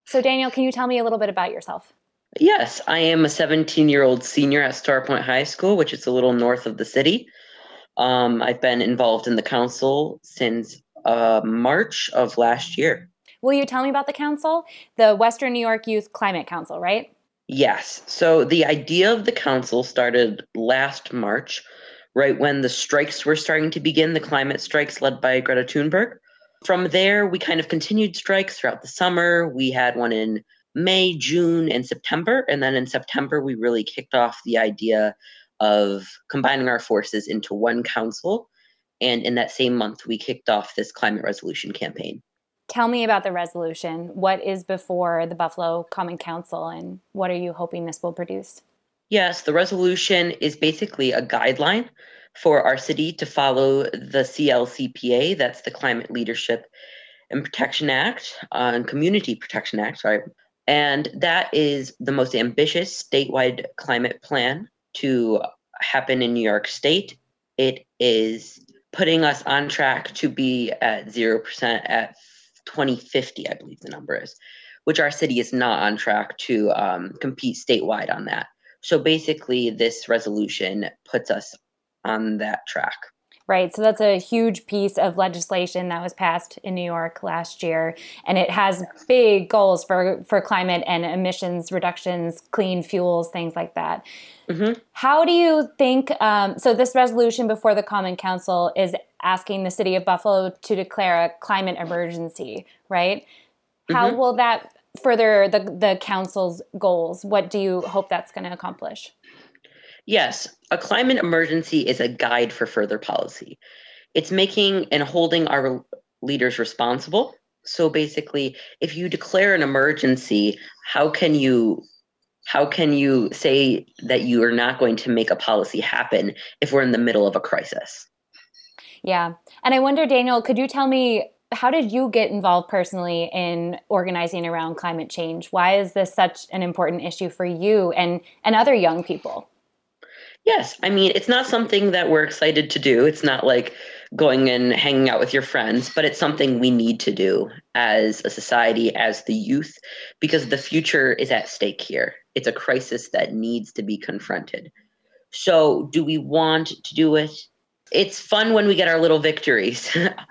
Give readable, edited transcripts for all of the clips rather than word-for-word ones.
So Daniel, can you tell me a little bit about yourself? Yes, I am a 17-year-old senior at Star Point High School, which is a little north of the city. I've been involved in the council since March of last year. Will you tell me about the council, the Western New York Youth Climate Council, right? Yes, so the idea of the council started last March, right when the strikes were starting to begin, the climate strikes led by Greta Thunberg. From there, we kind of continued strikes throughout the summer. We had one in May, June, and September. And then in September, we really kicked off the idea of combining our forces into one council. And in that same month, we kicked off this climate resolution campaign. Tell me about the resolution. What is before the Buffalo Common Council and what are you hoping this will produce? Yes, the resolution is basically a guideline for our city to follow the CLCPA, that's the Climate Leadership and Protection Act, and Community Protection Act, sorry. And that is the most ambitious statewide climate plan to happen in New York State. It is putting us on track to be at 0% at 2050, I believe the number is, which our city is not on track to compete statewide on that. So basically, this resolution puts us on that track. Right. So that's a huge piece of legislation that was passed in New York last year. And it has big goals for climate and emissions reductions, clean fuels, things like that. Mm-hmm. How do you think? So, this resolution before the Common Council is asking the city of Buffalo to declare a climate emergency, right? How Mm-hmm. will that further the council's goals? What do you hope that's going to accomplish? Yes, a climate emergency is a guide for further policy. It's making and holding our leaders responsible. So basically, if you declare an emergency, how can you how can you say that you are not going to make a policy happen if we're in the middle of a crisis? Yeah. And I wonder, Daniel, could you tell me how did you get involved personally in organizing around climate change? Why is this such an important issue for you and other young people? Yes, I mean, it's not something that we're excited to do. It's not like going and hanging out with your friends, but it's something we need to do as a society, as the youth, because the future is at stake here. It's a crisis that needs to be confronted. So, do we want to do it? It's fun when we get our little victories,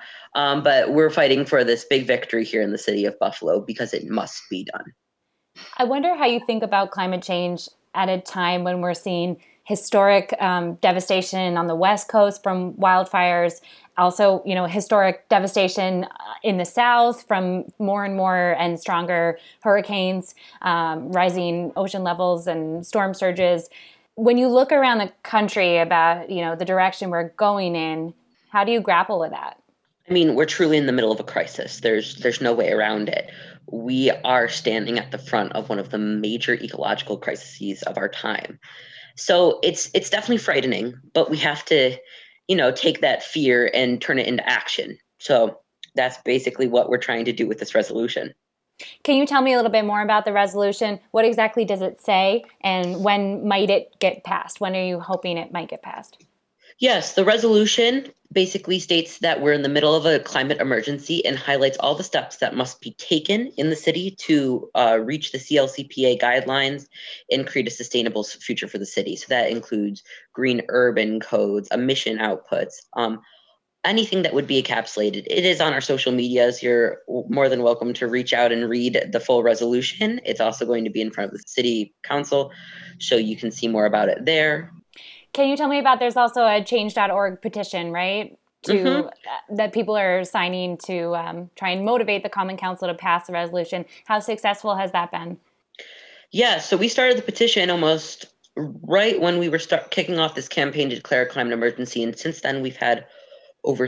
but we're fighting for this big victory here in the city of Buffalo because it must be done. I wonder how you think about climate change at a time when we're seeing historic devastation on the West Coast from wildfires, also, historic devastation in the South from more and more and stronger hurricanes, rising ocean levels and storm surges. When you look around the country about, the direction we're going in, how do you grapple with that? I mean, we're truly in the middle of a crisis. There's no way around it. We are standing at the front of one of the major ecological crises of our time. So it's definitely frightening, but we have to, take that fear and turn it into action. So that's basically what we're trying to do with this resolution. Can you tell me a little bit more about the resolution? What exactly does it say, and when might it get passed? When are you hoping it might get passed? Yes, the resolution basically states that we're in the middle of a climate emergency and highlights all the steps that must be taken in the city to reach the CLCPA guidelines and create a sustainable future for the city. So that includes green urban codes, emission outputs, anything that would be encapsulated. It is on our social medias. You're more than welcome to reach out and read the full resolution. It's also going to be in front of the city council, so you can see more about it there. Can you tell me about there's also a change.org petition, right? Mm-hmm. To that people are signing to try and motivate the Common Council to pass the resolution. How successful has that been? Yeah, so we started the petition almost right when we were kicking off this campaign to declare a climate emergency, and since then we've had over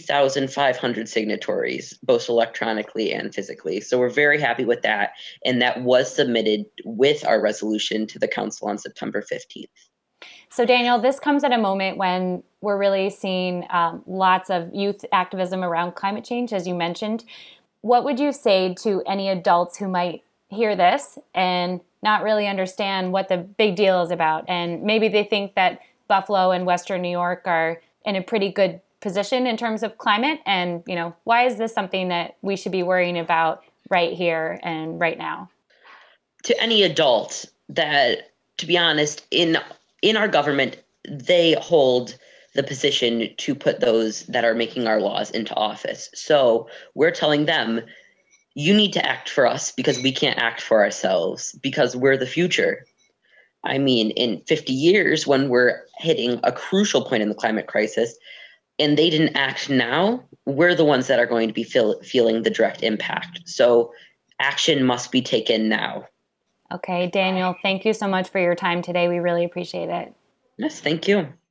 3,500 signatories, both electronically and physically. So we're very happy with that, and that was submitted with our resolution to the council on September 15th. So, Daniel, this comes at a moment when we're really seeing lots of youth activism around climate change, as you mentioned. What would you say to any adults who might hear this and not really understand what the big deal is about? And maybe they think that Buffalo and Western New York are in a pretty good position in terms of climate. And, why is this something that we should be worrying about right here and right now? To any adult that, to be honest, in our government, they hold the position to put those that are making our laws into office. So we're telling them, you need to act for us because we can't act for ourselves because we're the future. I mean, in 50 years, when we're hitting a crucial point in the climate crisis, and they didn't act now, we're the ones that are going to be feeling the direct impact. So action must be taken now. Okay, Daniel, thank you so much for your time today. We really appreciate it. Yes, thank you.